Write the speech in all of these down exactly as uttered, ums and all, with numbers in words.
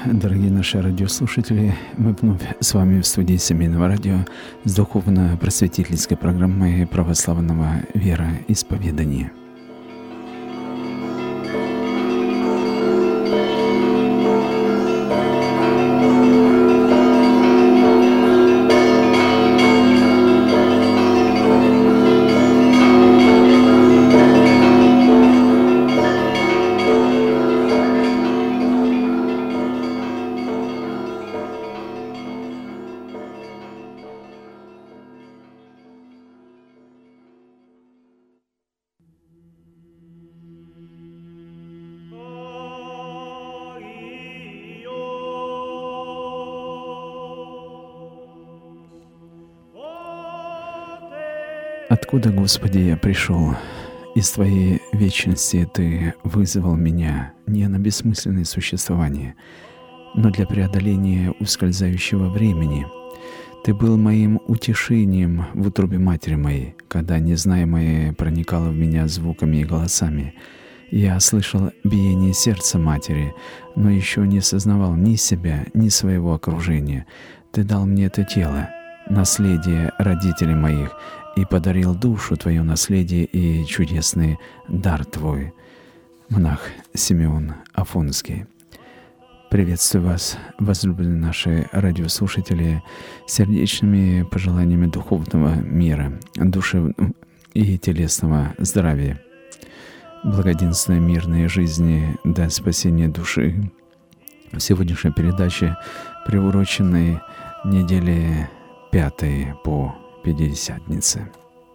дорогие наши радиослушатели. Мы вновь с вами в студии Семейного радио с духовно-просветительской программой православного вероисповедания. Откуда, Господи, я пришел? Из Твоей вечности Ты вызвал меня не на бессмысленное существование, но для преодоления ускользающего времени. Ты был моим утешением в утробе матери моей, когда незнаемое проникало в меня звуками и голосами. Я слышал биение сердца матери, но еще не сознавал ни себя, ни своего окружения. Ты дал мне это тело, наследие родителей моих, и подарил душу Твою наследие и чудесный дар Твой. Монах Симеон Афонский. Приветствую вас, возлюбленные наши радиослушатели, сердечными пожеланиями духовного мира, душевного и телесного здравия, благоденственной мирной жизни до спасения души. В сегодняшней передаче, приуроченной неделе пятой по Пятидесятнице.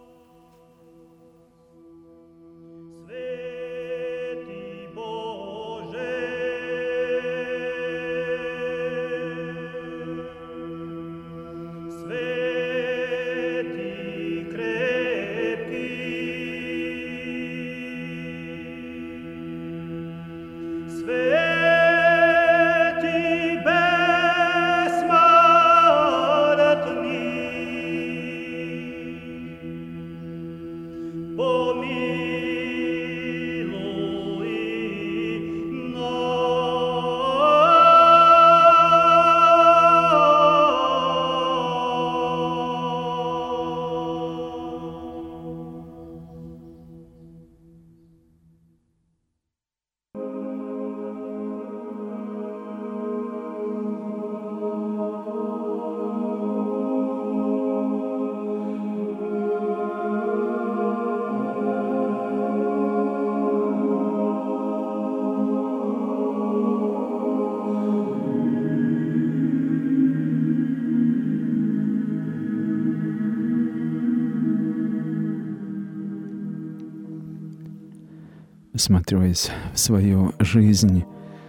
Всматриваясь в свою жизнь,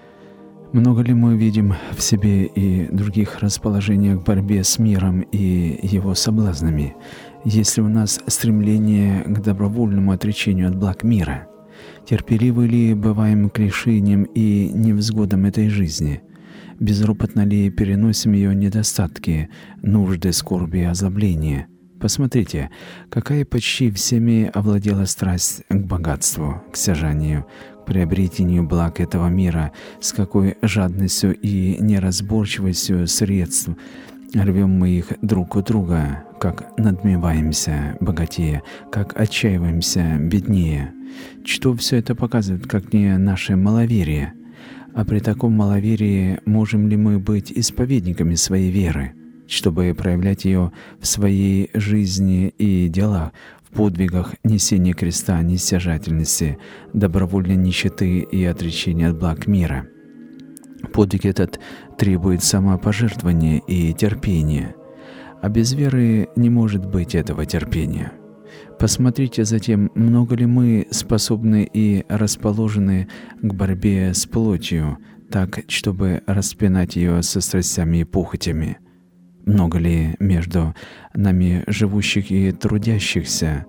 много ли мы видим в себе и других расположениях к борьбе с миром и его соблазнами? Есть ли у нас стремление к добровольному отречению от благ мира? Терпеливы ли бываем к лишениям и невзгодам этой жизни? Безропотно ли переносим ее недостатки, нужды, скорби и озлобления? Посмотрите, какая почти всеми овладела страсть к богатству, к стяжанию, к приобретению благ этого мира, с какой жадностью и неразборчивостью средств рвем мы их друг у друга, как надмеваемся богатее, как отчаиваемся беднее. Что все это показывает, как не наше маловерие? А при таком маловерии можем ли мы быть исповедниками своей веры, чтобы проявлять ее в своей жизни и делах, в подвигах несения креста, нестяжательности, добровольной нищеты и отречения от благ мира? Подвиг этот требует самопожертвования и терпения, а без веры не может быть этого терпения. Посмотрите затем, много ли мы способны и расположены к борьбе с плотью, так, чтобы распинать ее со страстями и похотями. Много ли между нами живущих и трудящихся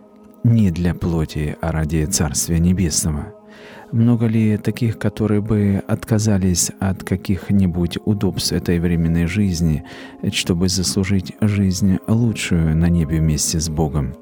не для плоти, а ради Царствия Небесного? Много ли таких, которые бы отказались от каких-нибудь удобств этой временной жизни, чтобы заслужить жизнь лучшую на небе вместе с Богом?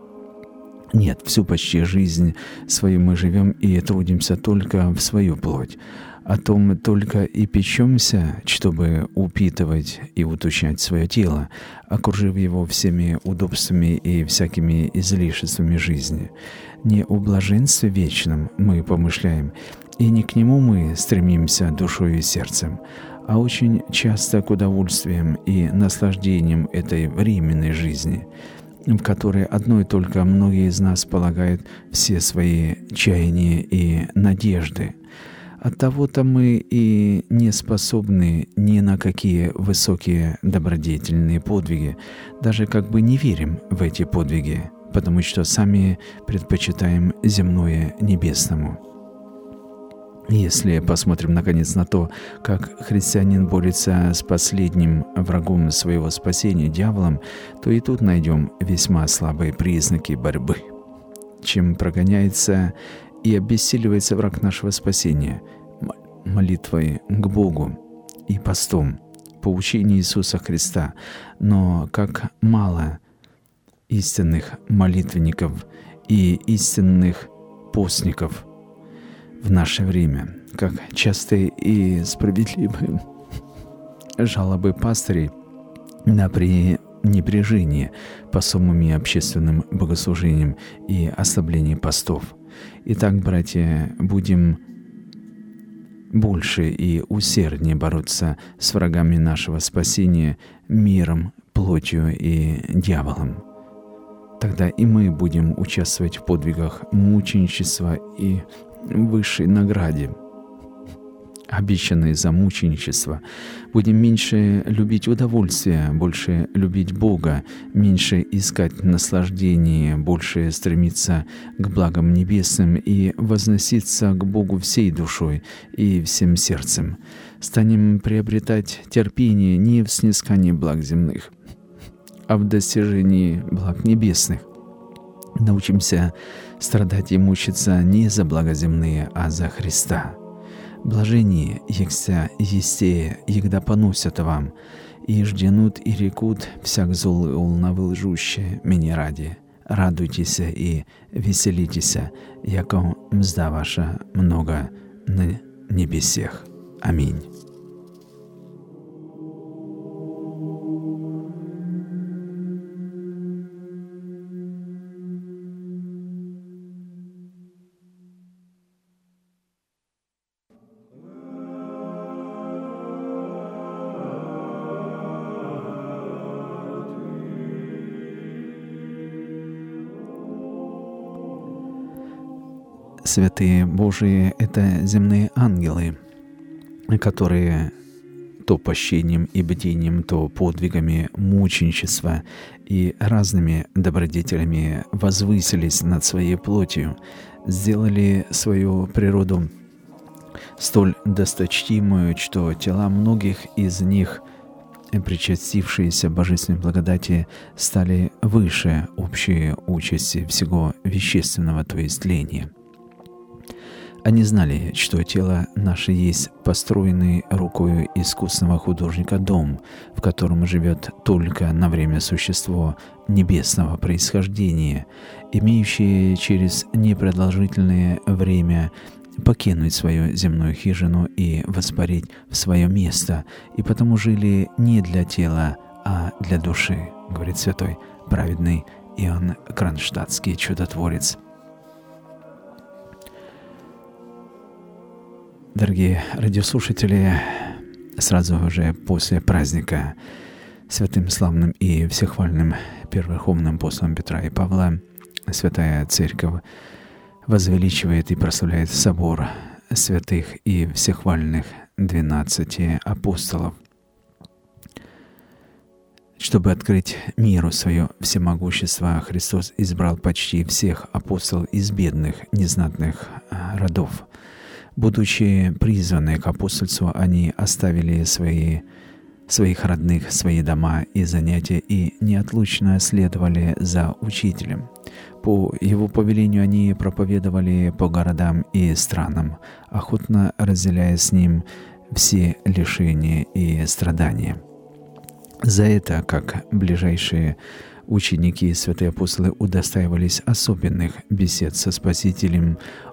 Нет, всю почти жизнь свою мы живем и трудимся только в свою плоть, О том только и печемся, чтобы упитывать и уточнять свое тело, окружив его всеми удобствами и всякими излишествами жизни. Не о блаженстве вечном мы помышляем, и не к нему мы стремимся душой и сердцем, а очень часто к удовольствиям и наслаждениям этой временной жизни, в которой одной только многие из нас полагают все свои чаяния и надежды. Оттого-то мы и не способны ни на какие высокие добродетельные подвиги, даже как бы не верим в эти подвиги, потому что сами предпочитаем земное небесному. Если посмотрим, наконец, на то, как христианин борется с последним врагом своего спасения, дьяволом, то и тут найдем весьма слабые признаки борьбы. Чем прогоняется и обессиливается враг нашего спасения? Молитвой к Богу и постом, по учению Иисуса Христа. Но как мало истинных молитвенников и истинных постников в наше время, как частые и справедливые жалобы пастырей на пренебрежение пособиями общественным богослужением и ослабление постов. Итак, братья, будем больше и усерднее бороться с врагами нашего спасения миром, плотью и дьяволом. Тогда и мы будем участвовать в подвигах мученичества и высшей награде, обещанной за мученичество. Будем меньше любить удовольствие, больше любить Бога, меньше искать наслаждение, больше стремиться к благам небесным и возноситься к Богу всей душой и всем сердцем. Станем приобретать терпение не в снискании благ земных, а в достижении благ небесных. Научимся страдать и мучиться не за блага земные, а за Христа. Блажение, егся есте, егда поносят вам, и жденут и рекут всяк зол и улнавы лжущие меня ради. Радуйтесь и веселитесь, яко мзда ваша много на небесех. Аминь. Святые Божии — это земные ангелы, которые то пощением и бдением, то подвигами мученичества и разными добродетелями возвысились над своей плотью, сделали свою природу столь досточтимую, что тела многих из них, причастившиеся божественной благодати, стали выше общей участи всего вещественного, то есть тления. Они знали, что тело наше есть построенный рукою искусного художника дом, в котором живет только на время существо небесного происхождения, имеющее через непродолжительное время покинуть свою земную хижину и воспарить в свое место, и потому жили не для тела, а для души, говорит святой праведный Иоанн Кронштадтский чудотворец. Дорогие радиослушатели, сразу же после праздника святым славным и всехвальным первоверховным апостолом Петра и Павла Святая Церковь возвеличивает и прославляет собор святых и всехвальных двенадцати апостолов, чтобы открыть миру свое всемогущество. Христос избрал почти всех апостолов из бедных, незнатных родов. Будучи призваны к апостольству, они оставили свои, своих родных, свои дома и занятия и неотлучно следовали за учителем. По его повелению они проповедовали по городам и странам, охотно разделяя с ним все лишения и страдания. За это, как ближайшие ученики и святые апостолы, удостаивались особенных бесед со Спасителем,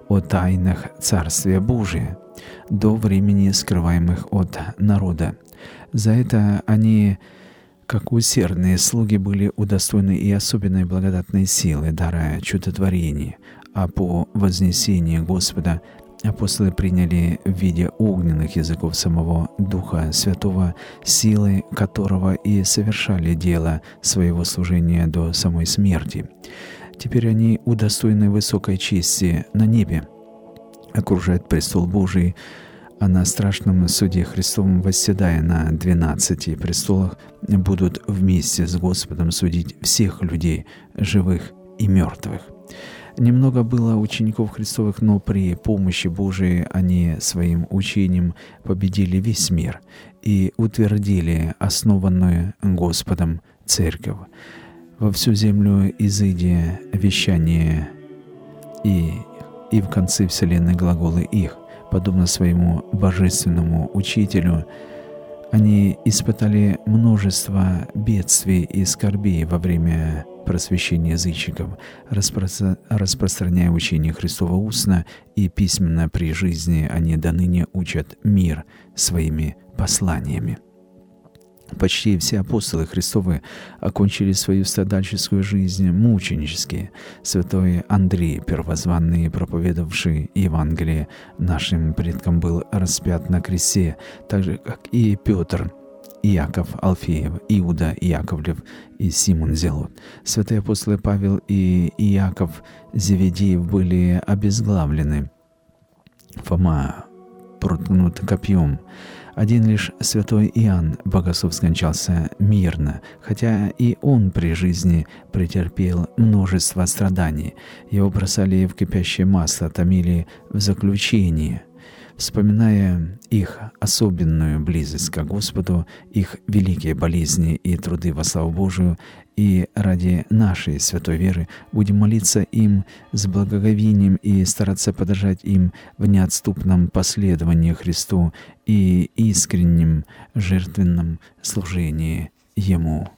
о тайнах Царствия Божия, до времени скрываемых от народа. За это они, как усердные слуги, были удостоены и особенной благодатной силы, дара чудотворения, а по вознесении Господа апостолы приняли в виде огненных языков самого Духа Святого, силы которого и совершали дело своего служения до самой смерти. Теперь они удостоены высокой чести на небе, окружают престол Божий, а на страшном суде Христовом, восседая на двенадцати престолах, будут вместе с Господом судить всех людей, живых и мертвых. Немного было учеников Христовых, но при помощи Божией они своим учением победили весь мир и утвердили основанную Господом Церковь. Во всю землю изыди вещание и, и в конце вселенной глаголы их, подобно своему божественному учителю. Они испытали множество бедствий и скорбей во время просвещения язычников, распро- распространяя учение Христова устно и письменно при жизни, они до ныне учат мир своими посланиями. Почти все апостолы Христовы окончили свою страдальческую жизнь мученически. Святой Андрей, первозванный, проповедовавший Евангелие нашим предкам, был распят на кресте, так же, как и Петр, Иаков Алфеев, Иуда Яковлев и Симон Зелот. Святые апостолы Павел и Иаков Зеведеев были обезглавлены. Фома проткнут копьем. Один лишь святой Иоанн Богослов скончался мирно, хотя и он при жизни претерпел множество страданий. Его бросали в кипящее масло, томили в заключении. Вспоминая их особенную близость к Господу, их великие болезни и труды во славу Божию, и ради нашей святой веры будем молиться им с благоговением и стараться подражать им в неотступном последовании Христу и искреннем жертвенном служении Ему.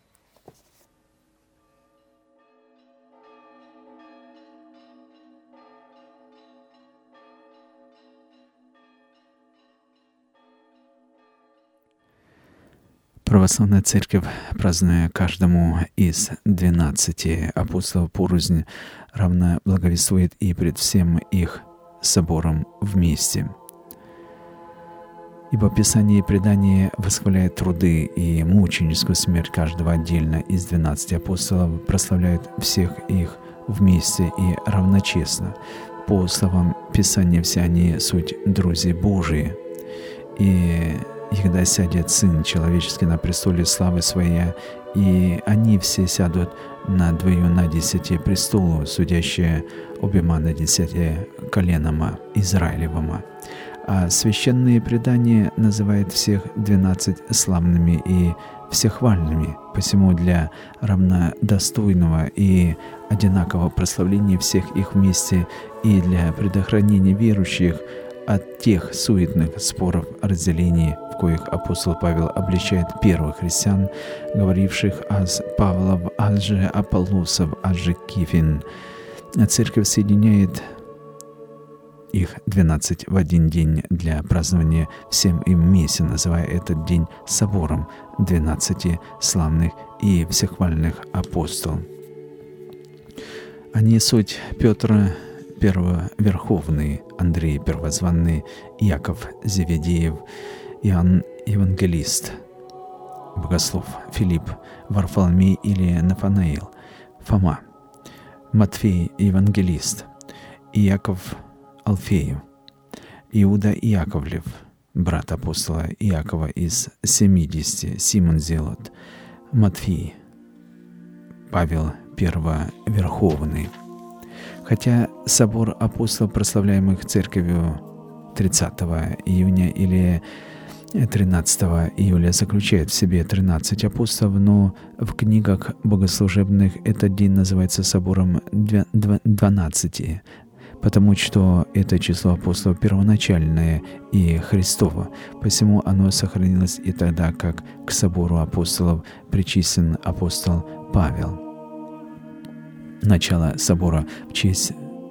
Православная Церковь, празднуя каждому из двенадцати апостолов порознь, равно благовествует и пред всем их собором вместе. Ибо Писание и предание восхваляют труды и мученическую смерть каждого отдельно из двенадцати апостолов, прославляют всех их вместе и равночестно. По словам Писания, все они суть друзья Божии, и и когда сядет Сын Человеческий на престоле славы Своей, и они все сядут на двою на десяти престолу, судящие обема на десяти коленома Израилевома. А священные предания называют всех двенадцать славными и всехвальными, посему для равнодостойного и одинакового прославления всех их вместе и для предохранения верующих от тех суетных споров о разделении, в коих апостол Павел обличает первых христиан, говоривших «аз Павлов, аз же Аполлосов, аз же Кифин». Церковь соединяет их двенадцать в один день для празднования всем им вместе, называя этот день собором двенадцати славных и всехвальных апостолов. Они суть Петра Первоверховный, Андрей Первозванный, Иаков Зеведеев, Иоанн Евангелист, Богослов, Филипп, Варфоломей или Нафанаил, Фома, Матфей Евангелист, Иаков Алфеев, Иуда Яковлев, брат апостола Иакова из семидесяти, Симон Зелот, Матфей, Павел Первоверховный. Хотя собор апостолов, прославляемых Церковью тридцатого июня или тринадцатого июля, заключает в себе тринадцать апостолов, но в книгах богослужебных этот день называется собором двенадцати, потому что это число апостолов первоначальное и Христово, посему оно сохранилось и тогда, как к собору апостолов причислен апостол Павел. Начало собора в честь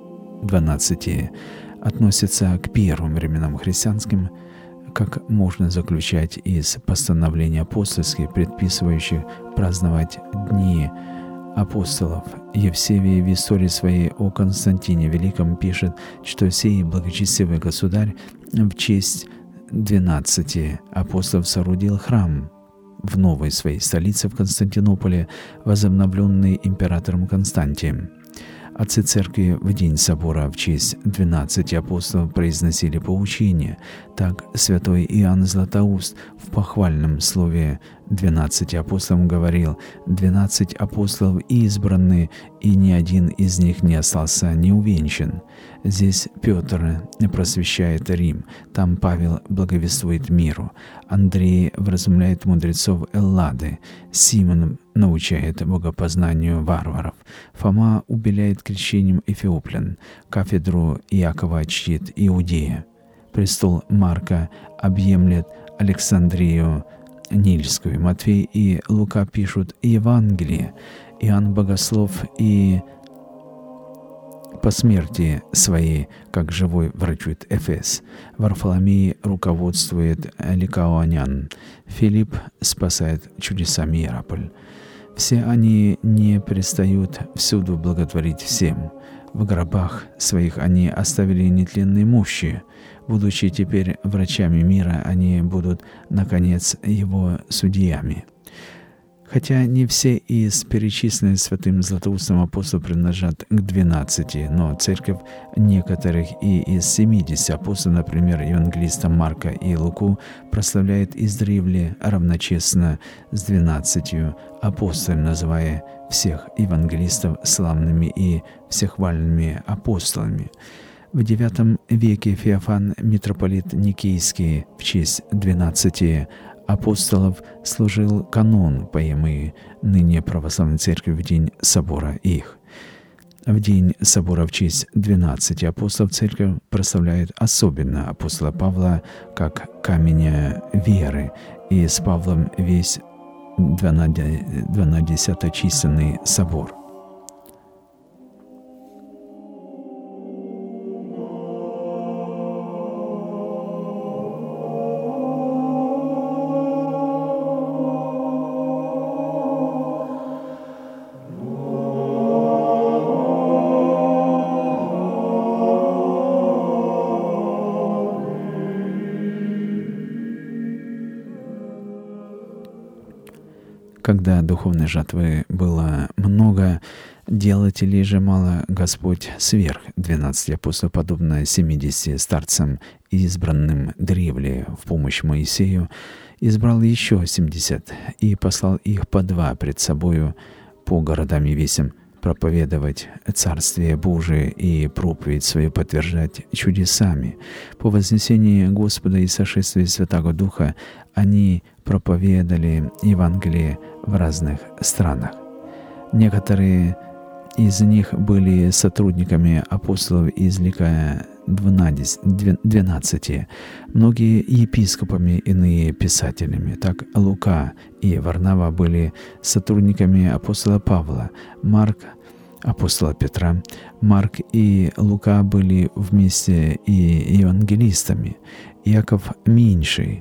двенадцати относится к первым временам христианским, как можно заключать из постановлений апостольских, предписывающих праздновать дни апостолов. Евсевий в истории своей о Константине Великом пишет, что сей благочестивый государь в честь двенадцати апостолов соорудил храм в новой своей столице в Константинополе, возобновленный императором Константием. Отцы церкви в день собора в честь двенадцати апостолов произносили поучения. Так святой Иоанн Златоуст в похвальном слове двенадцати апостолам говорил: «Двенадцать апостолов избраны, и ни один из них не остался неувенчан». Здесь Петр просвещает Рим, там Павел благовествует миру, Андрей вразумляет мудрецов Эллады, Симон научает богопознанию варваров, Фома убеляет крещением эфиоплян, кафедру Иакова чтит Иудея, престол Марка объемлет Александрию Нильскую, Матфей и Лука пишут Евангелие, Иоанн Богослов и по смерти своей, как живой, врачует Эфес. Варфоломей руководствует Ликаонян. Филипп спасает чудесами Иераполь. Все они не перестают всюду благотворить всем. В гробах своих они оставили нетленные мощи. Будучи теперь врачами мира, они будут, наконец, его судьями. Хотя не все из перечисленных святым Златоустом апостолов принадлежат к двенадцати, но церковь некоторых и из семидесяти апостолов, например, евангелиста Марка и Луку, прославляет издревле равночестно с двенадцатью апостолами, называя всех евангелистов славными и всехвальными апостолами. В девятом веке Феофан, митрополит Никейский, в честь двенадцати апостолов служил канон, поемый ныне православной церкви в день собора их. В день собора в честь двенадцати апостолов церковь прославляет особенно апостола Павла как камень веры, и с Павлом весь двенадцаточисленный собор. Когда духовной жатвы было много, делателей же мало, Господь сверх двенадцати апостолов, подобно семидесяти старцам, избранным древле в помощь Моисею, избрал еще семьдесят и послал их по два пред собою по городам и весям проповедовать Царствие Божие и проповедь свою подтверждать чудесами. По вознесении Господа и сошествии Святаго Духа они проповедовали Евангелие в разных странах. Некоторые из них были сотрудниками апостолов из лика двенадцати, многие епископами, иные писателями. Так Лука и Варнава были сотрудниками апостола Павла, Марк — апостола Петра. Марк и Лука были вместе и евангелистами, Иаков меньший,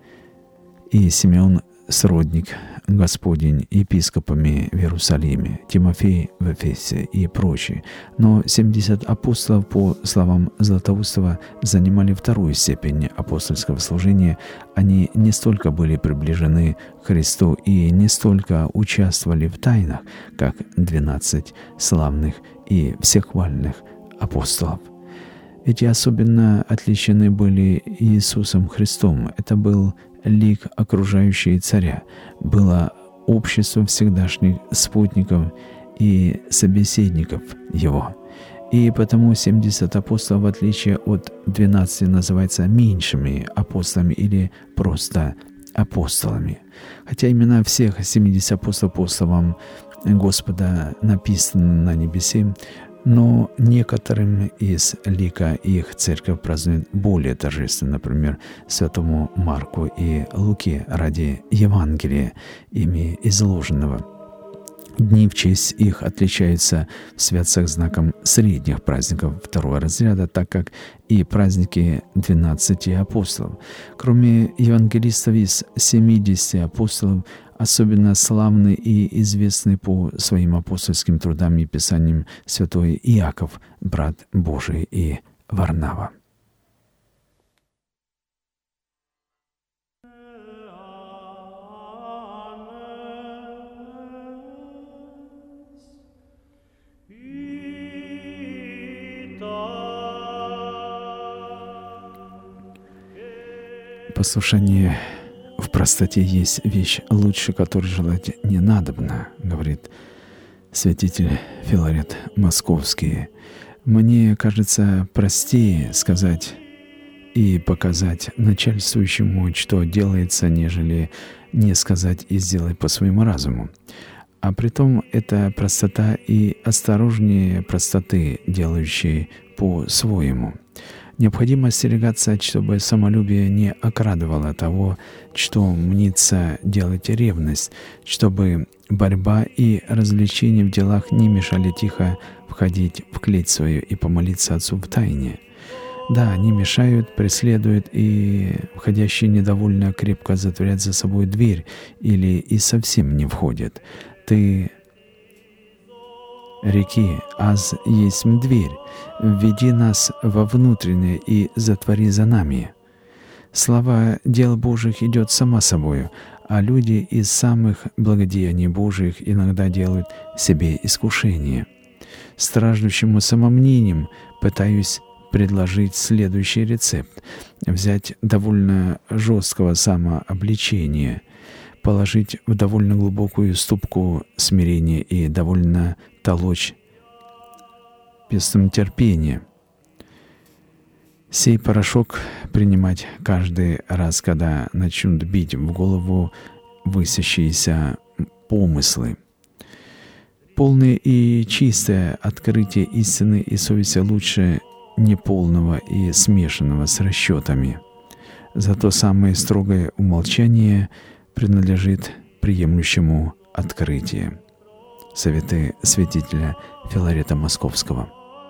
и Симеон сродник Господень, епископами в Иерусалиме, Тимофей в Эфесе и прочие. Но семьдесят апостолов, по словам Златоустова, занимали вторую степень апостольского служения. Они не столько были приближены к Христу и не столько участвовали в тайнах, как двенадцать славных и всехвальных апостолов. Эти особенно отличены были Иисусом Христом. Это был лик окружающий царя, было общество всегдашних спутников и собеседников его. И потому семьдесят апостолов, в отличие от двенадцати, называются меньшими апостолами или просто апостолами. Хотя имена всех семидесяти апостолов по словам Господа написаны на небесе, но некоторым из лика их церковь празднует более торжественно, например, святому Марку и Луке ради Евангелия, ими изложенного. Дни в честь их отличаются в святцах знаком средних праздников второго разряда, так как и праздники двенадцати апостолов. Кроме евангелистов из семидесяти апостолов, особенно славный и известный по своим апостольским трудам и писаниям святой Иаков, брат Божий, и Варнава. Послушание в простоте есть вещь лучше, которой желать не надобно, говорит святитель Филарет Московский. Мне кажется простее сказать и показать начальствующему, что делается, нежели не сказать и сделать по своему разуму. А притом это простота и осторожнее простоты, делающей по-своему. Необходимо остерегаться, чтобы самолюбие не окрадывало того, что мнится делать ревность, чтобы борьба и развлечения в делах не мешали тихо входить в клеть свою и помолиться Отцу в тайне. Да, они мешают, преследуют, и входящие недовольно крепко затворят за собой дверь или и совсем не входят. Ты реки, аз есть дверь, введи нас во внутреннее и затвори за нами. Слава дел Божьих идет сама собою, а люди из самых благодеяний Божьих иногда делают себе искушение. Страждущему самомнением пытаюсь предложить следующий рецепт: взять довольно жесткого самообличения, положить в довольно глубокую ступку смирения и довольно толочь пестом терпения. Сей порошок принимать каждый раз, когда начнут бить в голову высящиеся помыслы. Полное и чистое открытие истины и совести лучше неполного и смешанного с расчетами. Зато самое строгое умолчание принадлежит приемлющему открытие. Советы святителя Филарета Московского.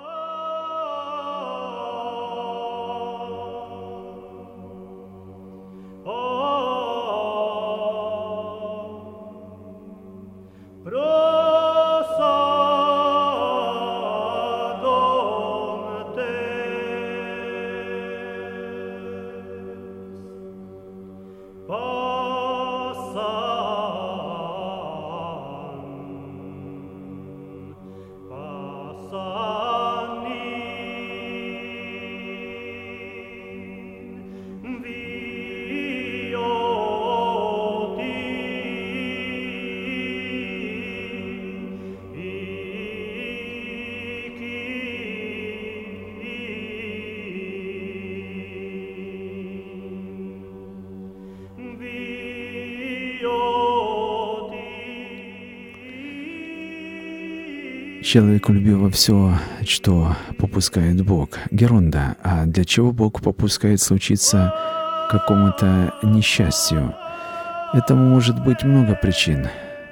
Человеколюбиво все, что попускает Бог. Геронда, а для чего Бог попускает случиться какому-то несчастью? Этому может быть много причин.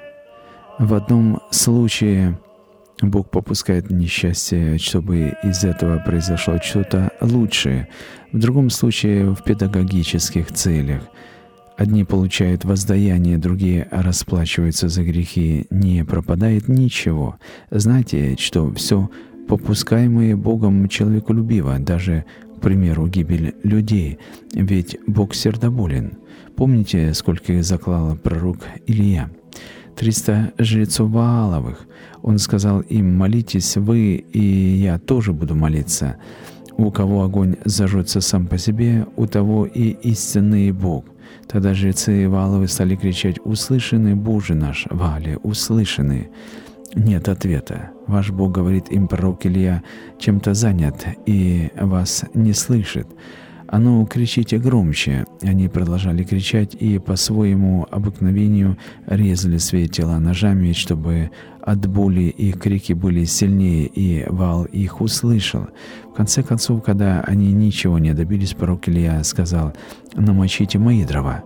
В одном случае Бог попускает несчастье, чтобы из этого произошло что-то лучшее. В другом случае в педагогических целях. Одни получают воздаяние, другие расплачиваются за грехи. Не пропадает ничего. Знаете, что все попускаемое Богом человеколюбиво, даже, к примеру, гибель людей, ведь Бог сердоболен. Помните, сколько их заклал пророк Илия? Триста жрецов Вааловых. Он сказал им: молитесь вы, и я тоже буду молиться. У кого огонь зажжется сам по себе, у того и истинный Бог. Тогда жрецы Вааловы стали кричать: «Услышаны, Боже наш, Ваале, услышаны!» Нет ответа. Ваш Бог, говорит им пророк Илия, чем-то занят и вас не слышит. А ну, кричите громче. Они продолжали кричать и по своему обыкновению резали свои тела ножами, чтобы от боли их крики были сильнее, и Ваал их услышал. В конце концов, когда они ничего не добились, пророк Илия сказал: «Намочите мои дрова».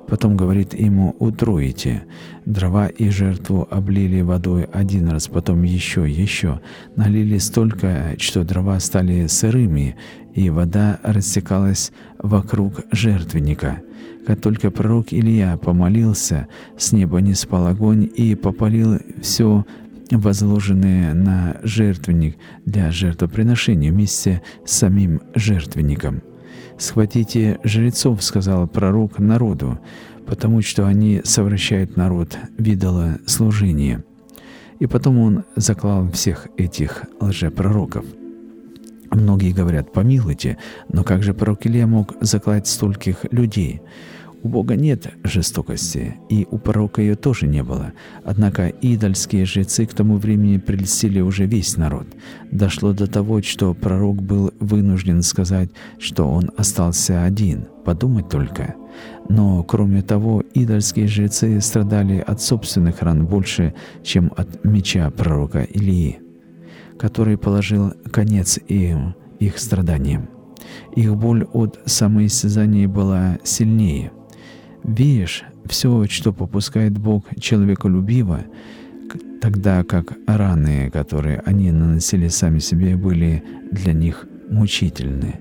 Потом говорит ему: утроите. Дрова и жертву облили водой один раз, потом еще, еще. Налили столько, что дрова стали сырыми, и вода растекалась вокруг жертвенника. Как только пророк Илия помолился, с неба ниспал огонь и попалил все возложенное на жертвенник для жертвоприношения вместе с самим жертвенником. «Схватите жрецов, — сказал пророк народу, — потому что они совращают народ в идолослужение». И потом он заклал всех этих лжепророков. Многие говорят: помилуйте, но как же пророк Илия мог заклать стольких людей? У Бога нет жестокости, и у пророка ее тоже не было. Однако идольские жрецы к тому времени прельстили уже весь народ. Дошло до того, что пророк был вынужден сказать, что он остался один. Подумать только. Но, кроме того, идольские жрецы страдали от собственных ран больше, чем от меча пророка Илии, который положил конец им, их страданиям. Их боль от самоистязания была сильнее. Видишь, все, что попускает Бог человеколюбиво, тогда как раны, которые они наносили сами себе, были для них мучительны.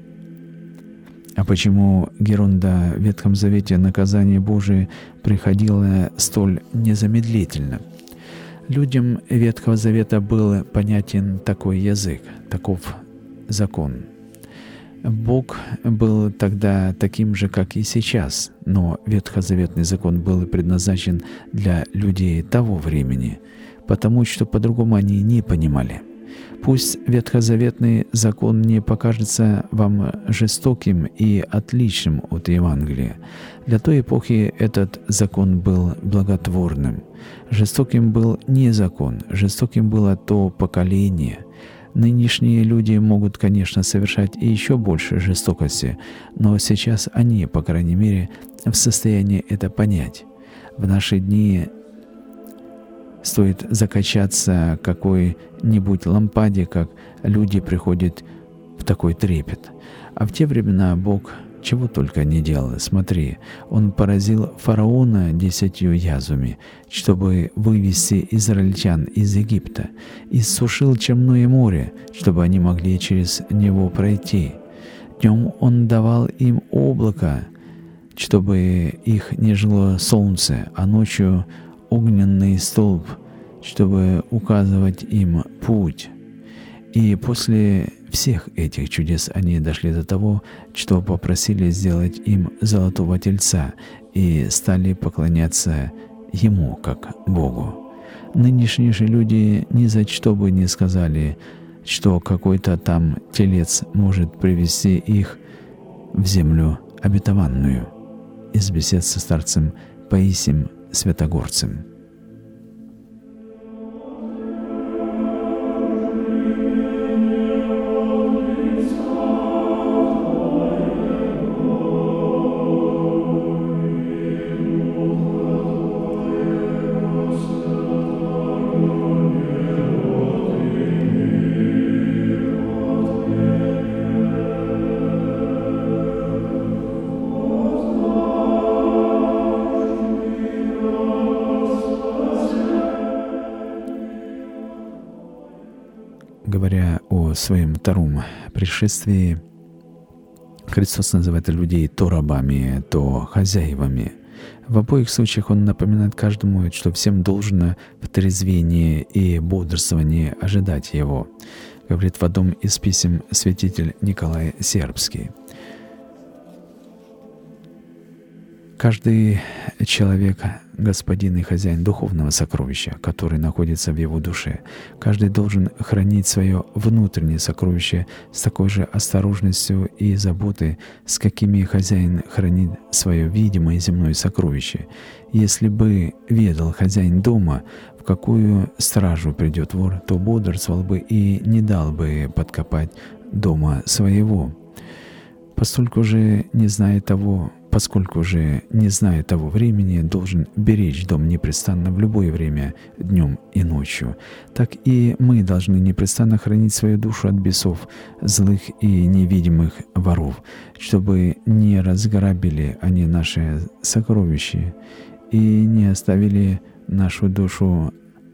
А почему, Геронда, в Ветхом Завете наказание Божие приходило столь незамедлительно? Людям Ветхого Завета был понятен такой язык, таков закон. Бог был тогда таким же, как и сейчас, но ветхозаветный закон был предназначен для людей того времени, потому что по-другому они не понимали. Пусть ветхозаветный закон не покажется вам жестоким и отличным от Евангелия. Для той эпохи этот закон был благотворным. Жестоким был не закон, жестоким было то поколение. Нынешние люди могут, конечно, совершать и еще больше жестокости, но сейчас они, по крайней мере, в состоянии это понять. В наши дни стоит закачаться какой-нибудь лампаде, как люди приходят в такой трепет. А в те времена Бог чего только не делал. Смотри, Он поразил фараона десятью язвами, чтобы вывести израильтян из Египта, иссушил Черное море, чтобы они могли через него пройти. Днем Он давал им облако, чтобы их не жгло солнце, а ночью огненный столб, чтобы указывать им путь. И после всех этих чудес они дошли до того, что попросили сделать им золотого тельца и стали поклоняться Ему как Богу. Нынешние же люди ни за что бы не сказали, что какой-то там телец может привести их в землю обетованную. Из бесед со старцем Паисием Святогорцем. Говоря о своем втором пришествии, Христос называет людей то рабами, то хозяевами. В обоих случаях Он напоминает каждому, что всем должно в трезвении и бодрствовании ожидать Его, говорит в одном из писем святитель Николай Сербский. Каждый человек — господин и хозяин духовного сокровища, который находится в его душе. Каждый должен хранить свое внутреннее сокровище с такой же осторожностью и заботой, с какими хозяин хранит свое видимое земное сокровище. Если бы ведал хозяин дома, в какую стражу придет вор, то бодрствовал бы и не дал бы подкопать дома своего. Постольку же, не зная того, поскольку же, не зная того времени, должен беречь дом непрестанно в любое время, днем и ночью, так и мы должны непрестанно хранить свою душу от бесов, злых и невидимых воров, чтобы не разграбили они наши сокровища и не оставили нашу душу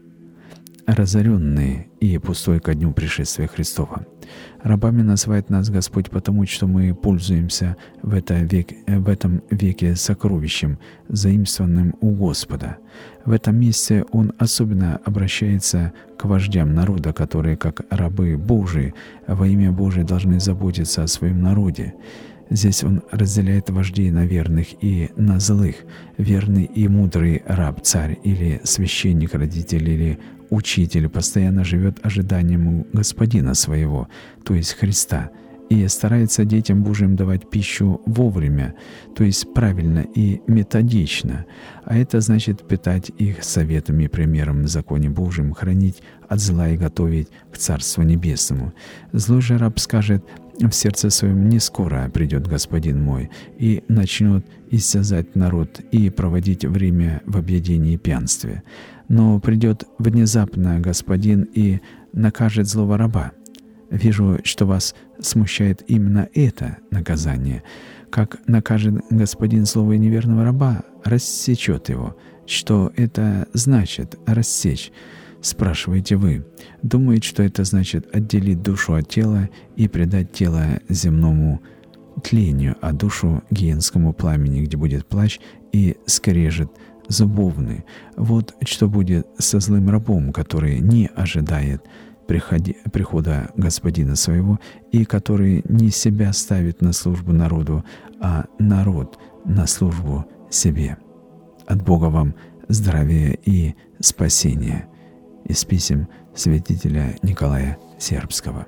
разоренные и пустой ко дню пришествия Христова. Рабами называет нас Господь потому, что мы пользуемся в, это век, в этом веке сокровищем, заимствованным у Господа. В этом месте Он особенно обращается к вождям народа, которые, как рабы Божии, во имя Божие должны заботиться о своем народе. Здесь Он разделяет вождей на верных и на злых. Верный и мудрый раб, царь или священник, родитель или учитель постоянно живет ожиданием господина своего, то есть Христа, и старается детям Божьим давать пищу вовремя, то есть правильно и методично. А это значит питать их советами и примером в законе Божьем, хранить от зла и готовить к Царству Небесному. Злой же раб скажет в сердце своем: «Не скоро придет господин мой», и начнет истязать народ и проводить время в объедении и пьянстве. Но придет внезапно господин и накажет злого раба. Вижу, что вас смущает именно это наказание. Как накажет господин злого и неверного раба, рассечет его. Что это значит рассечь? Спрашиваете вы. Думает, что это значит отделить душу от тела и предать тело земному тлению, а душу гиенскому пламени, где будет плач и скрежет зубовный. Вот что будет со злым рабом, который не ожидает приходи, прихода господина своего и который не себя ставит на службу народу, а народ на службу себе. От Бога вам здравия и спасения. Из писем святителя Николая Сербского.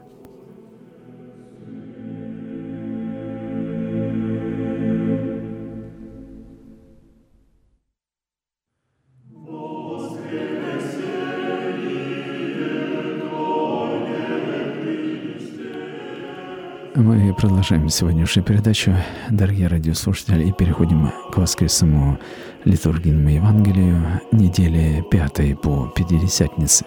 Мы продолжаем сегодняшнюю передачу, дорогие радиослушатели, и переходим к воскресному литургийному Евангелию недели пятой по Пятидесятнице.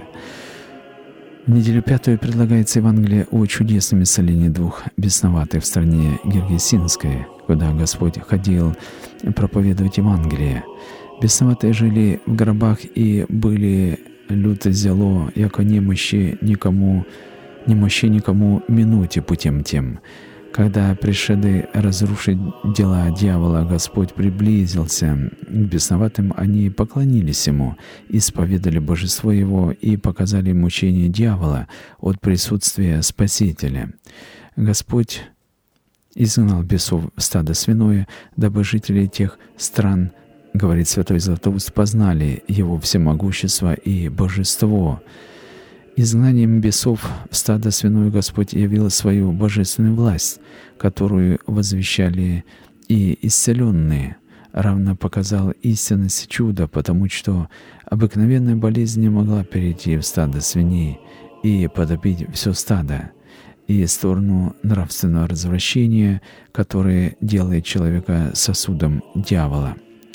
В неделю пятую предлагается Евангелие о чудесном исцелении двух бесноватых в стране Гергесинской, куда Господь ходил проповедовать Евангелие. Бесноватые жили в гробах и были люто зело, яко немощи никому не мощи никому минуте путем тем. Когда пришеды разрушить дела дьявола, Господь приблизился к бесноватым, они поклонились Ему, исповедали божество Его и показали мучение дьявола от присутствия Спасителя. Господь изгнал бесов в стадо свиное, дабы жители тех стран, говорит святой Златоуст, познали Его всемогущество и божество. Изгнанием бесов в стадо свиное Господь явил свою божественную власть, которую возвещали и исцеленные, равно показал истинность чуда, потому что обыкновенная болезнь не могла перейти в стадо свиней и потопить все стадо, и сторону нравственного развращения, которое делает человека сосудом дьявола.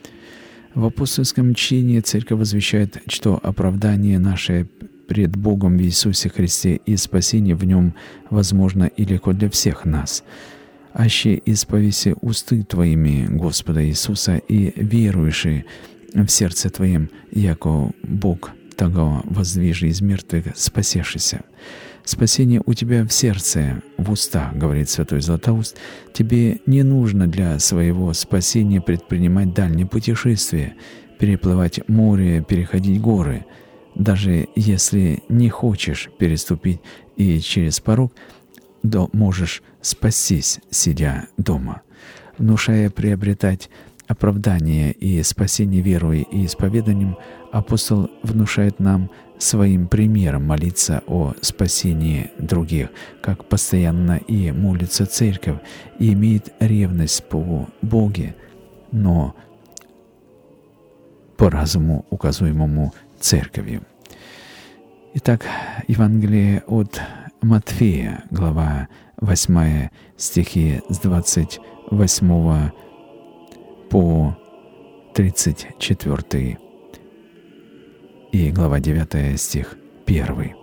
В апостольском чтении Церковь возвещает, что оправдание наше пред Богом в Иисусе Христе и спасение в Нем возможно и легко для всех нас. Аще исповеси усты Твоими Господа Иисуса и верующие в сердце Твоем, яко Бог того воздвижи из мертвых спасешися. Спасение у тебя в сердце, в устах, говорит святой Златоуст. Тебе не нужно для своего спасения предпринимать дальние путешествия, переплывать море, переходить горы. Даже если не хочешь переступить и через порог, то можешь спастись, сидя дома. Внушая приобретать оправдание и спасение верой и исповеданием, апостол внушает нам своим примером молиться о спасении других, как постоянно и молится Церковь, и имеет ревность по Боге, но по разуму, указуемому Церковью. Итак, Евангелие от Матфея, глава восьмая, стихи с двадцать восьмого по тридцать четвёртый и глава девятая стих первый.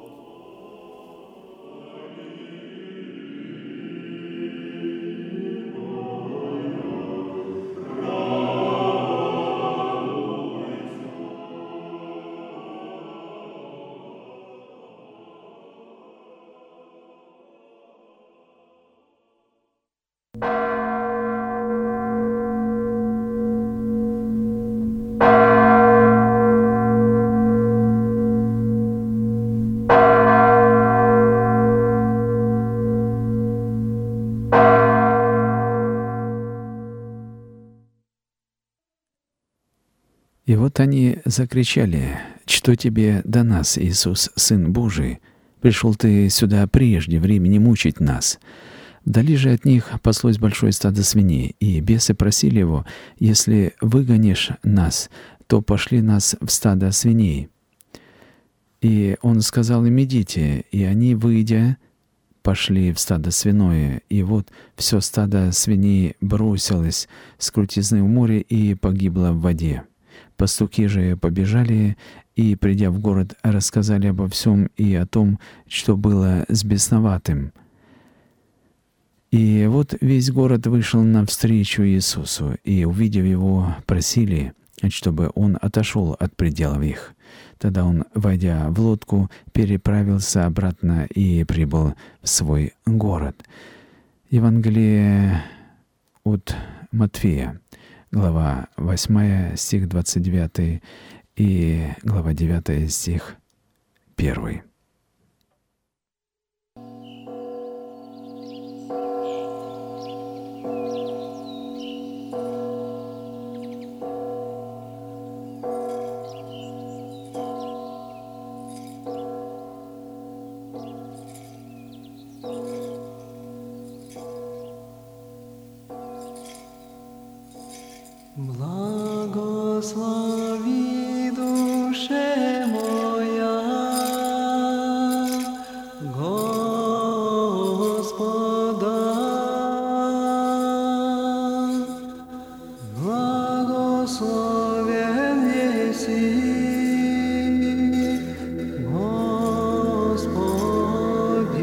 И вот они закричали: «Что тебе до нас, Иисус, Сын Божий? Пришел ты сюда прежде времени мучить нас». Вдали же от них паслось большое стадо свиней, и бесы просили его: «Если выгонишь нас, то пошли нас в стадо свиней». И он сказал им: «Идите». И они, выйдя, пошли в стадо свиное, и вот все стадо свиней бросилось с крутизны в море и погибло в воде. Пастухи же побежали и, придя в город, рассказали обо всем и о том, что было с бесноватым. И вот весь город вышел навстречу Иисусу, и, увидев его, просили, чтобы он отошел от пределов их. Тогда он, войдя в лодку, переправился обратно и прибыл в свой город. Евангелие от Матфея, глава восьмая, стих двадцать девятый и глава девятая, стих первый. Благослови, душе моя, Господа, благословен еси, Господи,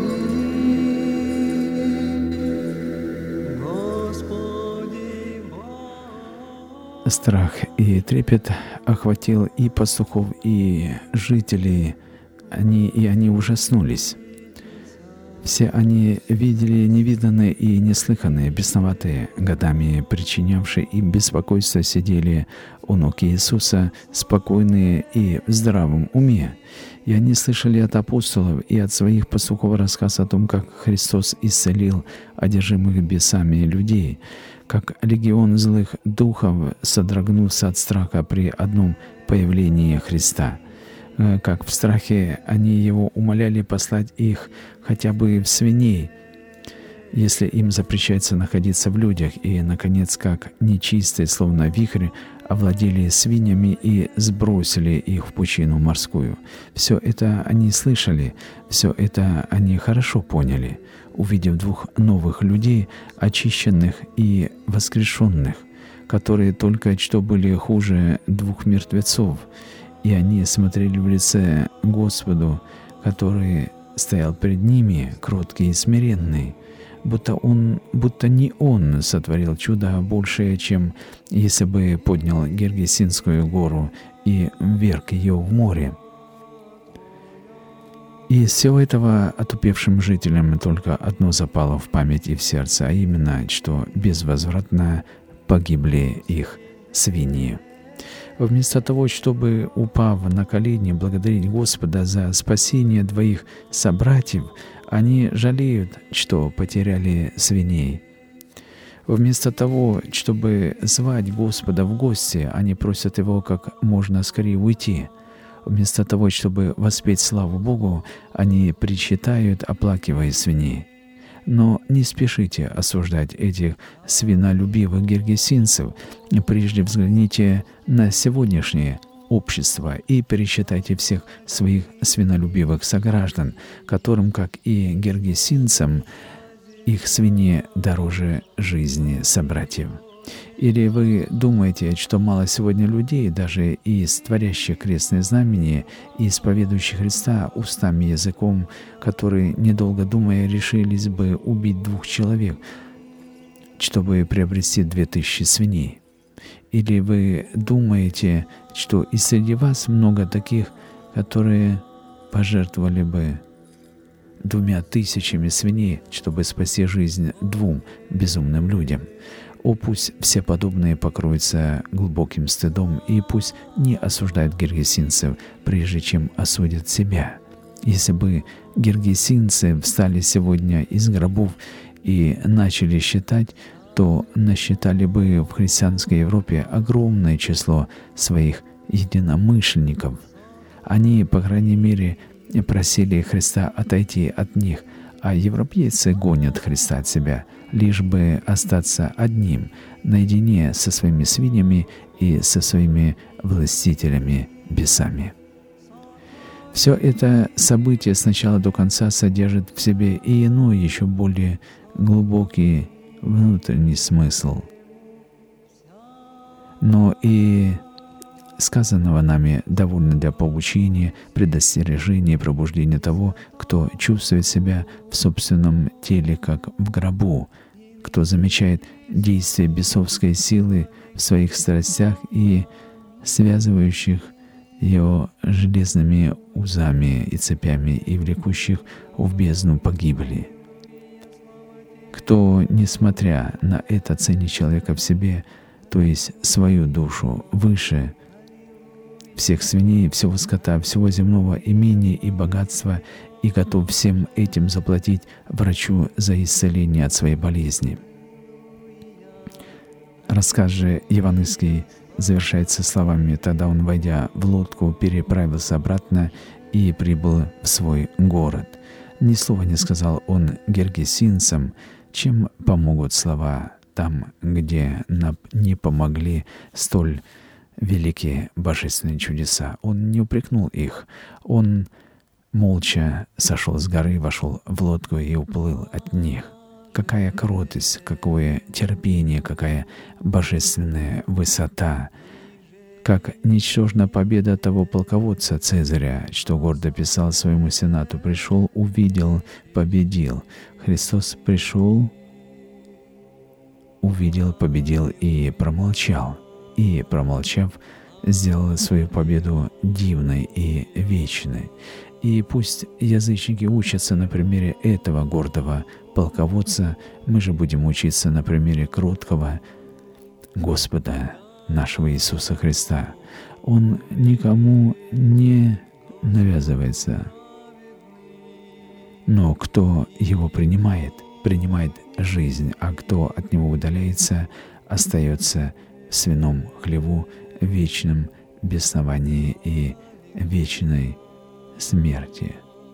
Господи Бог. Страх и трепет охватил и пастухов, и жителей, они, и они ужаснулись. Все они видели невиданные и неслыханные, бесноватые, годами причинявшие им беспокойство, сидели у ног Иисуса, спокойные и в здравом уме. И они слышали от апостолов и от своих пастухов рассказ о том, как Христос исцелил одержимых бесами людей, как легион злых духов содрогнулся от страха при одном появлении Христа, как в страхе они его умоляли послать их хотя бы в свиней, если им запрещается находиться в людях, и, наконец, как нечистые, словно вихрь, овладели свиньями и сбросили их в пучину морскую. Все это они слышали, все это они хорошо поняли, увидев двух новых людей, очищенных и воскрешенных, которые только что были хуже двух мертвецов, и они смотрели в лице Господу, который стоял перед ними, кроткий и смиренный, будто он, будто не он сотворил чудо большее, чем если бы поднял Гергесинскую гору и вверг ее в море. И из всего этого отупевшим жителям только одно запало в память и в сердце, а именно, что безвозвратно погибли их свиньи. Вместо того, чтобы, упав на колени, благодарить Господа за спасение двоих собратьев, они жалеют, что потеряли свиней. Вместо того, чтобы звать Господа в гости, они просят Его как можно скорее уйти. Вместо того, чтобы воспеть славу Богу, они причитают, оплакивая свиней. Но не спешите осуждать этих свинолюбивых гергесинцев. Прежде взгляните на сегодняшнее общество и пересчитайте всех своих свинолюбивых сограждан, которым, как и гергесинцам, их свиньи дороже жизни собратьев. Или вы думаете, что мало сегодня людей, даже из творящих крестные знамения, и исповедующих Христа устами и языком, которые, недолго думая, решились бы убить двух человек, чтобы приобрести две тысячи свиней? Или вы думаете, что и среди вас много таких, которые пожертвовали бы двумя тысячами свиней, чтобы спасти жизнь двум безумным людям? О, пусть все подобные покроются глубоким стыдом, и пусть не осуждают гергесинцев, прежде чем осудят себя. Если бы гергесинцы встали сегодня из гробов и начали считать, то насчитали бы в христианской Европе огромное число своих единомышленников. Они, по крайней мере, просили Христа отойти от них, а европейцы гонят Христа от себя, лишь бы остаться одним, наедине со своими свиньями и со своими властителями-бесами. Все это событие с начала до конца содержит в себе и иной, еще более глубокий внутренний смысл. Но и сказанного нами довольно для поучения, предостережения и пробуждения того, кто чувствует себя в собственном теле, как в гробу, кто замечает действие бесовской силы в своих страстях и связывающих его железными узами и цепями и влекущих в бездну погибели. Кто, несмотря на это, ценит человека в себе, то есть свою душу, выше всех свиней, всего скота, всего земного имения и богатства, и готов всем этим заплатить врачу за исцеление от своей болезни. Рассказ же евангельский завершается словами: «Тогда он, войдя в лодку, переправился обратно и прибыл в свой город. Ни слова не сказал он гергесинцам, чем помогут слова там, где нам не помогли столь великие божественные чудеса. Он не упрекнул их. Он молча сошел с горы, вошел в лодку и уплыл от них. Какая кротость, какое терпение, какая божественная высота! Как ничтожна победа того полководца Цезаря, что гордо писал своему сенату: «Пришел, увидел, победил». Христос пришел, увидел, победил и промолчал. И, промолчав, сделал свою победу дивной и вечной. И пусть язычники учатся на примере этого гордого полководца, мы же будем учиться на примере кроткого Господа нашего Иисуса Христа. Он никому не навязывается, но кто его принимает, принимает жизнь, а кто от него удаляется, остается в свином хлеву, в вечном бесновании и вечной смерти.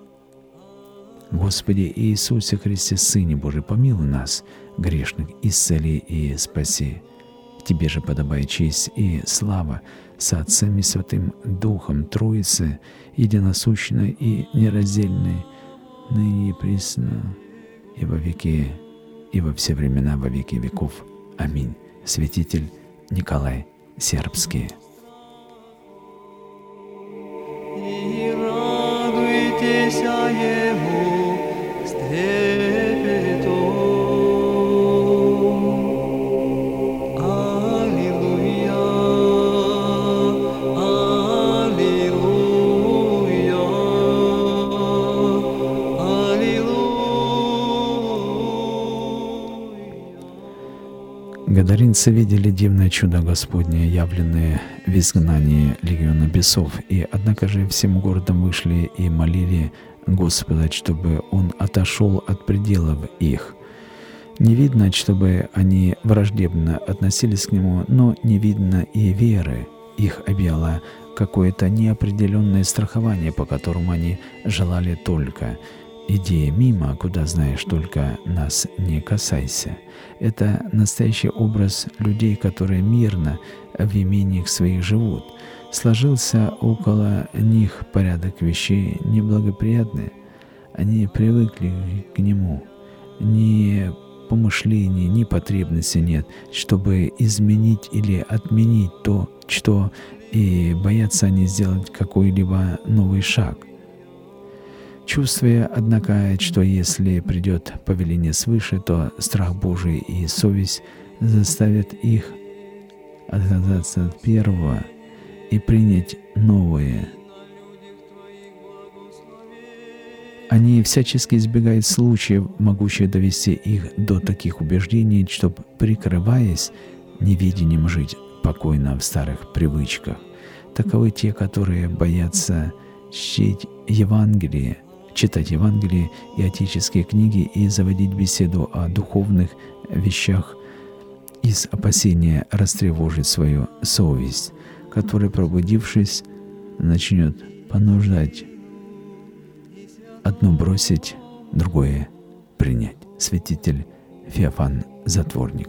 Господи Иисусе Христе, Сыне Божий, помилуй нас, грешных, исцели и спаси. Тебе же подобает честь и слава со Отцем и Святым Духом Троицы, единосущной и нераздельной, ныне и присно, и во веки, и во все времена, во веки веков. Аминь. Святитель Николай Сербский. И радуйтесь Ему с трепетом. Аллилуйя, аллилуйя, аллилуйя. Гадаринцы видели дивное чудо Господне, явленное в изгнании легиона бесов, и однако же всем городом вышли и молили Господа, чтобы Он отошел от пределов их. Не видно, чтобы они враждебно относились к Нему, но не видно и веры. Их объяло какое-то неопределенное страхование, по которому они желали только: «Иди мимо, куда знаешь, только нас не касайся». Это настоящий образ людей, которые мирно в имениях своих живут. Сложился около них порядок вещей неблагоприятный. Они привыкли к нему, не помышлений, ни потребности нет, чтобы изменить или отменить то, что, и боятся они сделать какой-либо новый шаг. Чувствуя, однако, что если придет повеление свыше, то страх Божий и совесть заставят их отказаться от первого и принять новое. Они всячески избегают случаев, могущих довести их до таких убеждений, чтобы, прикрываясь неведением, жить покойно в старых привычках. Таковы те, которые боятся чтить Евангелие, читать Евангелие и отеческие книги и заводить беседу о духовных вещах из опасения растревожить свою совесть, которая, пробудившись, начнет понуждать одно бросить, другое принять. Святитель Феофан Затворник.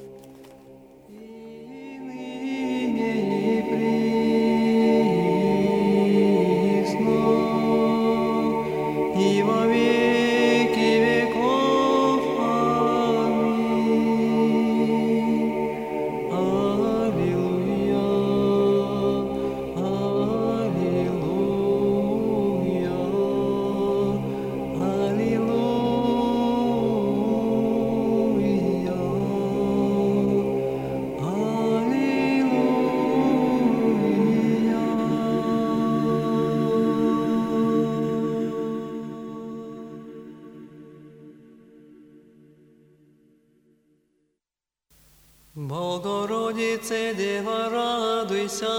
Богородице, Дева, радуйся,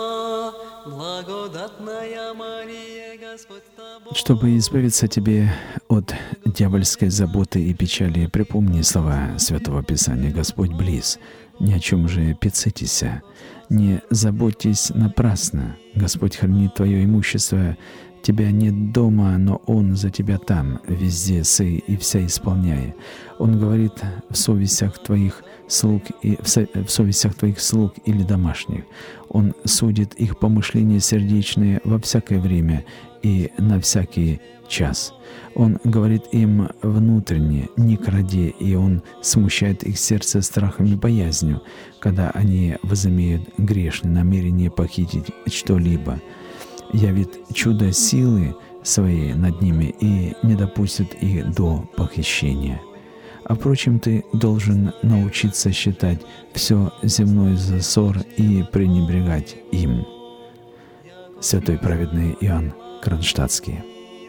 благодатная Мария, Господь с тобой. Чтобы избавиться тебе от дьявольской заботы и печали, припомни слова Святого Писания: «Господь близ, ни о чем же пецитеся, не заботьтесь напрасно, Господь хранит твое имущество, тебя нет дома, но Он за тебя там, везде сей и вся исполняя. Он говорит в совестях твоих слуг и в, со, в совестях твоих слуг или домашних. Он судит их помышления сердечные во всякое время и на всякий час. Он говорит им внутренне: не кради, и Он смущает их сердце страхом и боязнью, когда они возымеют грешное намерение похитить что-либо. Явит чудо силы своей над ними и не допустит их до похищения. А впрочем, ты должен научиться считать все земной за ссор и пренебрегать им». Святой праведный Иоанн Кронштадтский.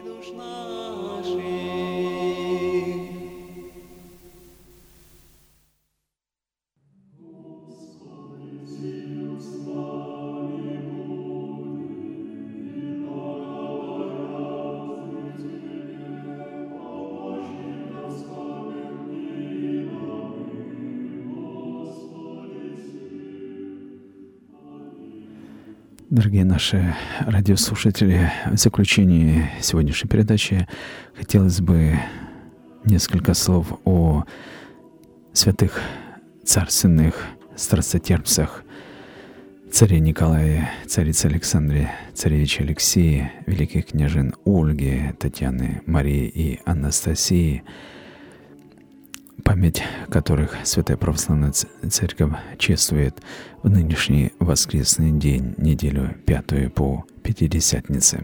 Дорогие наши радиослушатели, в заключении сегодняшней передачи хотелось бы несколько слов о святых царственных страстотерпцах: царе Николае, царице Александре, царевиче Алексее, великих княжин Ольге, Татьяны, Марии и Анастасии, память которых Святая Православная Церковь чествует в нынешний воскресный день, неделю пятую по Пятидесятнице.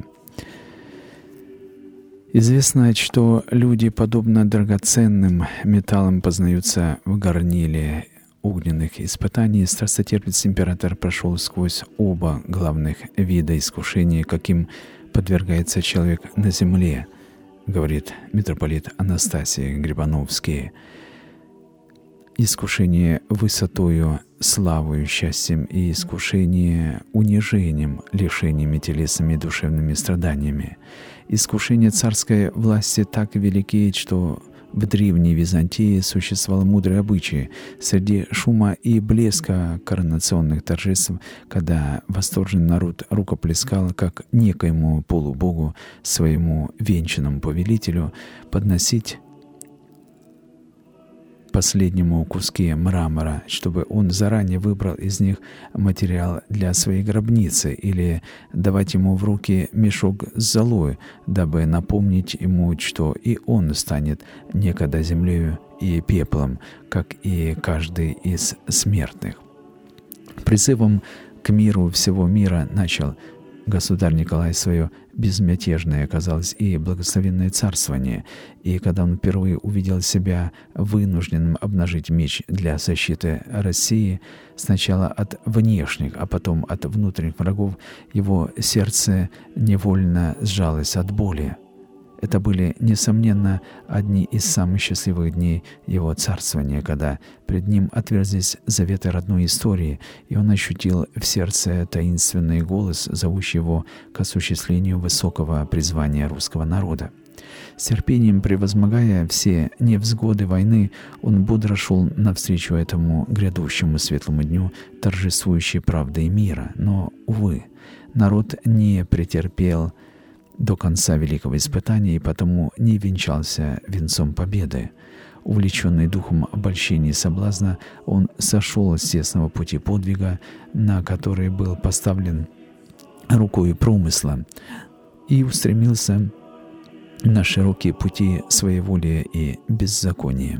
Известно, что люди, подобно драгоценным металлам, познаются в горниле огненных испытаний. Страстотерпец император прошел сквозь оба главных вида искушения, каким подвергается человек на земле, говорит митрополит Анастасий Грибановский. Искушение высотою, славою, счастьем и искушение унижением, лишениями телесными и душевными страданиями. Искушение царской власти так велики, что в древней Византии существовал мудрый обычай среди шума и блеска коронационных торжеств, когда восторженный народ рукоплескал как некоему полубогу, своему венчанному повелителю, подносить последнему куске мрамора, чтобы он заранее выбрал из них материал для своей гробницы, или давать ему в руки мешок с золой, дабы напомнить ему, что и он станет некогда землею и пеплом, как и каждый из смертных. Призывом к миру всего мира начал государь Николай свое безмятежное, казалось, и благословенное царствование. И когда он впервые увидел себя вынужденным обнажить меч для защиты России, сначала от внешних, а потом от внутренних врагов, его сердце невольно сжалось от боли. Это были, несомненно, одни из самых счастливых дней его царствования, когда пред ним отверзлись заветы родной истории, и он ощутил в сердце таинственный голос, зовущий его к осуществлению высокого призвания русского народа. С терпением превозмогая все невзгоды войны, он бодро шел навстречу этому грядущему светлому дню торжествующей правды и мира. Но, увы, народ не претерпел до конца великого испытания и потому не венчался венцом победы. Увлеченный духом обольщения и соблазна, он сошел с тесного пути подвига, на который был поставлен рукой промысла, и устремился на широкие пути своеволия и беззакония.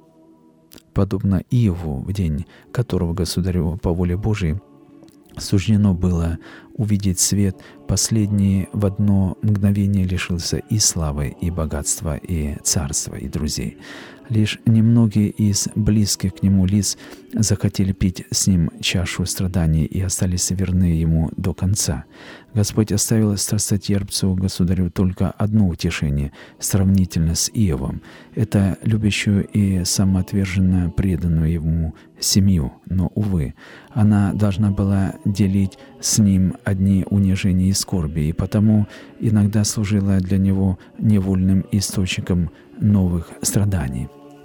Подобно Иову, в день которого государю по воле Божией суждено было увидеть свет, последний в одно мгновение лишился и славы, и богатства, и царства, и друзей. Лишь немногие из близких к нему лиц захотели пить с ним чашу страданий и остались верны ему до конца. Господь оставил страстотерпцу государю только одно утешение, сравнительно с Иовом. Это любящую и самоотверженно преданную ему семью. Но, увы, она должна была делить с ним одни унижения и скорби, и потому иногда служила для него невольным источником новых страданий.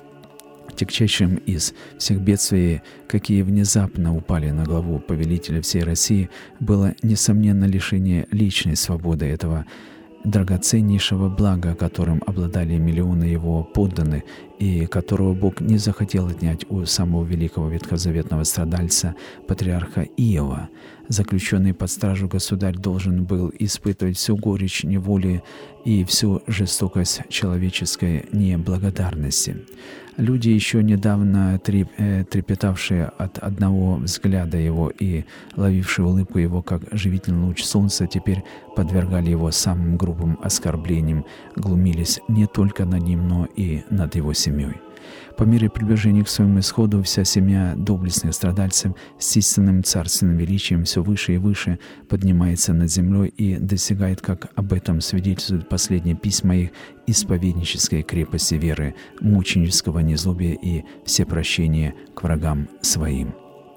Тягчайшим из всех бедствий, какие внезапно упали на главу повелителя всей России, было, несомненно, лишение личной свободы этого драгоценнейшего блага, которым обладали миллионы его подданных, и которого Бог не захотел отнять у самого великого ветхозаветного страдальца, патриарха Иова. Заключенный под стражу государь должен был испытывать всю горечь неволи и всю жестокость человеческой неблагодарности. Люди, еще недавно трепетавшие от одного взгляда его и ловившие улыбку его, как живительный луч солнца, теперь подвергали его самым грубым оскорблениям, глумились не только над ним, но и над его семьей. По мере приближения к своему исходу вся семья доблестных страдальцев с истинным царственным величием все выше и выше поднимается над землей и достигает, как об этом свидетельствуют последние письма их, исповеднической крепости веры, мученического незлобия и всепрощения к врагам своим.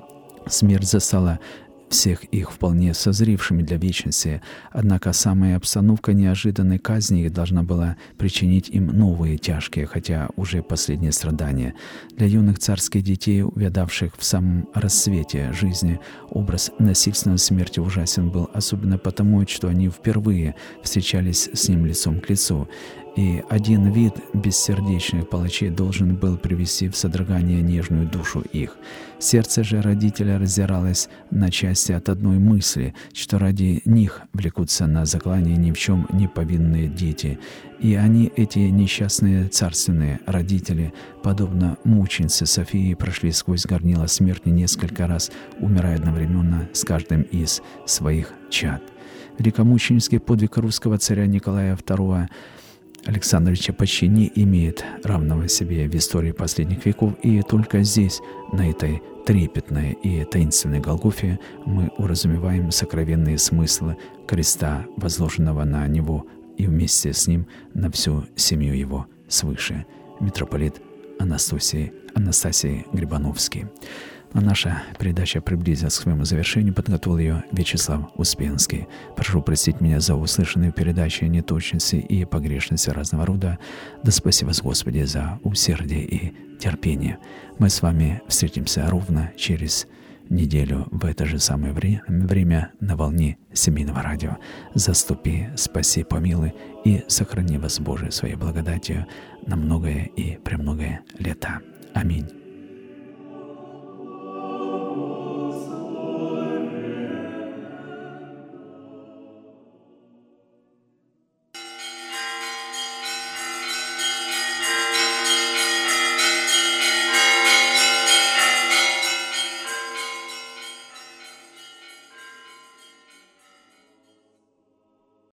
Смерть застала всех их вполне созревшими для вечности, однако самая обстановка неожиданной казни их должна была причинить им новые тяжкие, хотя уже последние страдания. Для юных царских детей, увядавших в самом рассвете жизни, образ насильственной смерти ужасен был, особенно потому, что они впервые встречались с ним лицом к лицу. И один вид бессердечных палачей должен был привести в содрогание нежную душу их. Сердце же родителя раздиралось на части от одной мысли, что ради них влекутся на заклание ни в чем не повинные дети. И они, эти несчастные царственные родители, подобно мученице Софии, прошли сквозь горнило смерти несколько раз, умирая одновременно с каждым из своих чад. Великомученический подвиг русского царя Николая второго Александровича почти не имеет равного себе в истории последних веков, и только здесь, на этой трепетной и таинственной Голгофе, мы уразумеваем сокровенные смыслы креста, возложенного на него и вместе с ним на всю семью его свыше. Митрополит Анастасий, Анастасий Грибановский. А наша передача приблизилась к своему завершению. Подготовил ее Вячеслав Успенский. Прошу простить меня за услышанные передачи, неточности и погрешности разного рода. Да спаси вас, Господи, за усердие и терпение. Мы с вами встретимся ровно через неделю в это же самое вре- время на волне Семейного радио. Заступи, спаси, помилуй и сохрани вас, Боже, своей благодатью на многое и премногое лета. Аминь.